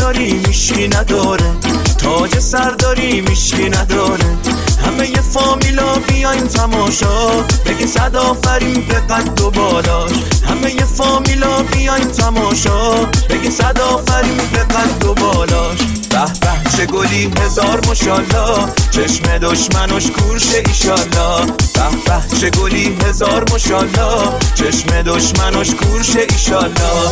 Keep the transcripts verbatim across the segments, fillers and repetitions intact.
داری میشکی نداره، تاج سرداری میشکی نداره. همه ی فامیلا بیاین تماشا، بگین صد آفرین به قد و بالاش. همه ی فامیلا بیاین تماشا، بگین صد آفرین به قد و بالاش. به به چه گلی هزار ماشالله، چشم دشمنش کورشه ایشالله. به به چه گلی هزار ماشالله، چشم دشمنش کورشه ایشالله.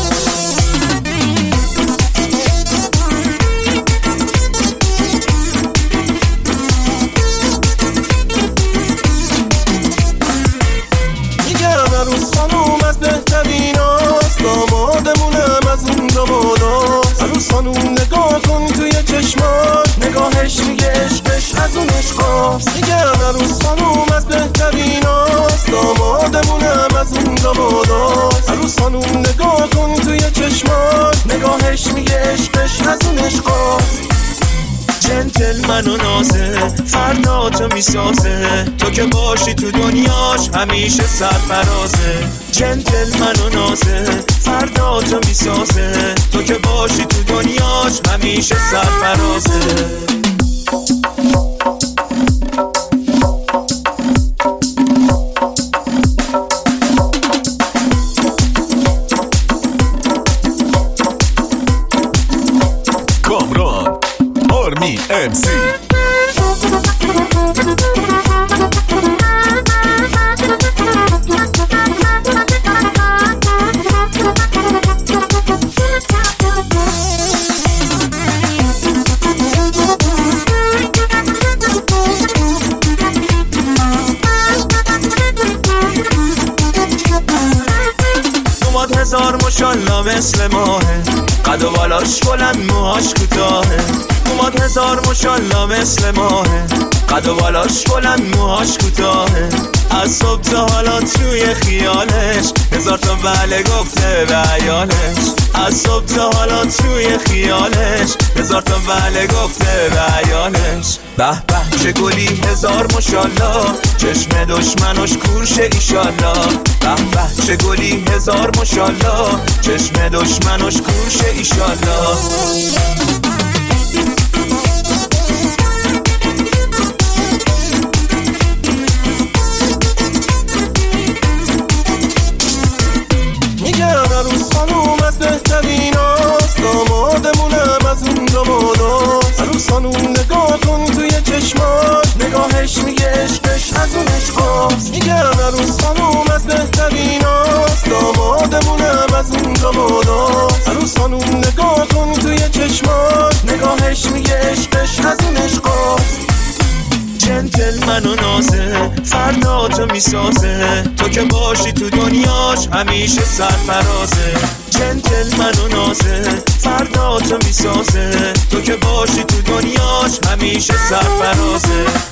عروس خانوم از بهتریناست، دامادمونم از اون داماداست. عروس خانوم نگاه کن توی چشماش، نگاهش میگه عشقش از اون عشقاست. میگم عروس خانوم از بهتریناست، دامادمونم از اون داماداست. عروس خانوم نگاه کن توی چشماش، نگاهش میگه عشقش از اون عشقاست. جنتلمن و نازه فردا تو میسازه، تو که باشی تو دنیاش همیشه سرفرازه. جنتلمن و نازه فردا تو میسازه، تو که باشی تو دنیاش همیشه سرفرازه. کامران آرمین ام سی. اومد هزار ماشالله مثل ماهه، قد و بالاش بلند موهاش کوتاهه. اومد هزار ماشالله مثل ماهه، قد و بالاش بلند موهاش کوتاهه. از صبح تا حالا توی خیالش هزار تا بله گفته به عیالش. از صبح تا حالا توی خیالش هزار تا بله گفته به عیالش. به به چه گلی هزار ماشالله، چشم دشمنش کورشه ایشالله. به به چه گلی هزار ماشالله، چشم دشمنش کورشه ایشالله. عروس خانوم از بهتریناست، دامادمونم از اون داماداست. عروس خانوم نگاه کن توی چشماش، نگاهش میگه عشقش از اون عشقاست. میگم عروس خانوم از بهتریناست، دامادمونم از اون داماداست. عروس خانوم نگاه کن توی چشماش، نگاهش میگه عشقش از اون عشقاست. جنتلمن و نازه فردا تو میسازه، تو که باشی تو دنیاش همیشه سرفرازه. جنتلمن و نازه فردا تو میسازه، تو که باشی تو دنیاش همیشه سرفرازه.